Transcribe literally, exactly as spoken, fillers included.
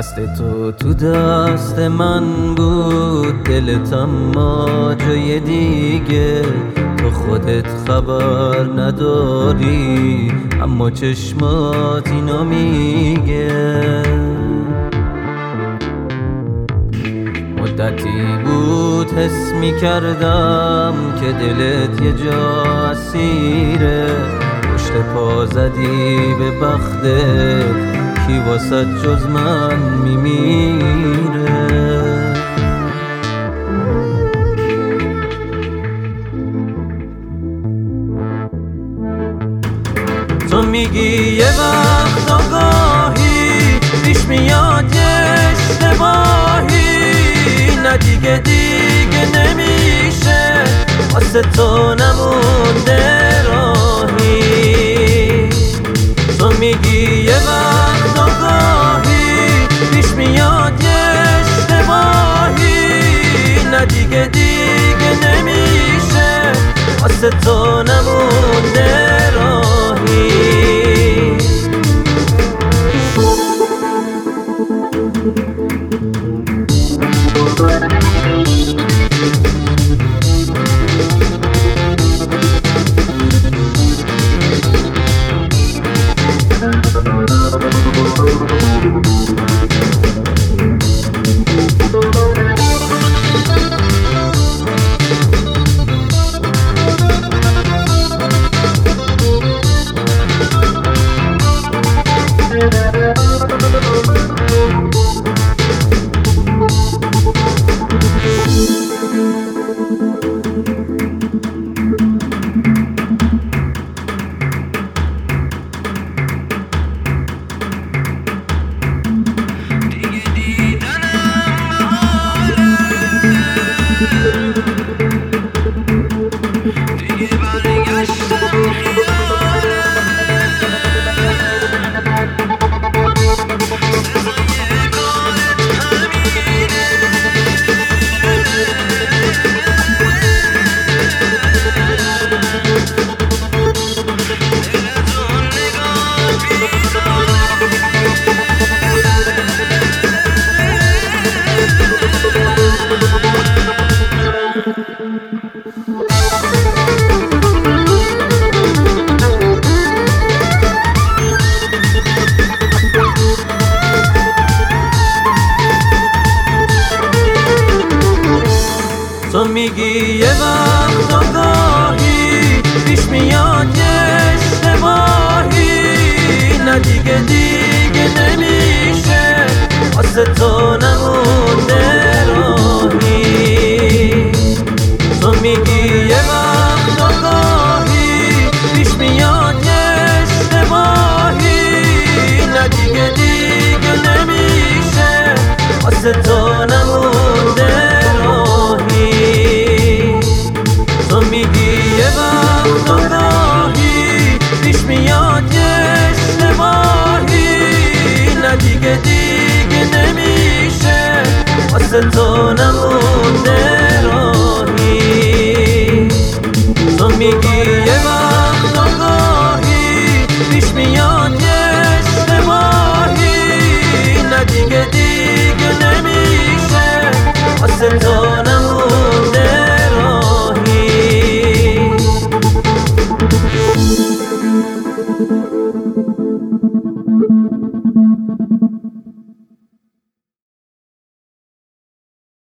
دست تو تو دست من بود، دلت اما جای دیگه. تو خودت خبر نداری اما چشمات اینو میگه. مدتی بود حس میکردم که دلت یه جا اسیره. پشت پا زدی به بختت، کی واسه جز من میمیره. تو میگی یه وقت آگاهی پیش میاد یه اشتباهی، نه دیگه دیگه نمیشه واسه تو نمونده راهی. تو میگی یه وقت آگاهی پیش میاد یه اشتباهی، نه دیگه دیگه نمیشه واسه تو نمونده راهی. تو میگی یه وقت آگاهی پیش میاد یه اشتباهی، نه دیگه دیگه نمیشه واسه تو نمونده راهی. تو میگی یه وقت آگاهی پیش میاد یه اشتباهی، نه دیگه دیگه نمیشه واسه تو نمونده راهی. تو میگی یه وقت آگاهی پیش میاد یه اشتباهی، نه دیگه دیگه نمیشه واسه تو نمونده راهی. تو میگی یه وقت آگاهی پیش میاد یه اشتباهی، نه دیگه دیگه نمیشه واسه تو نمونده راهی.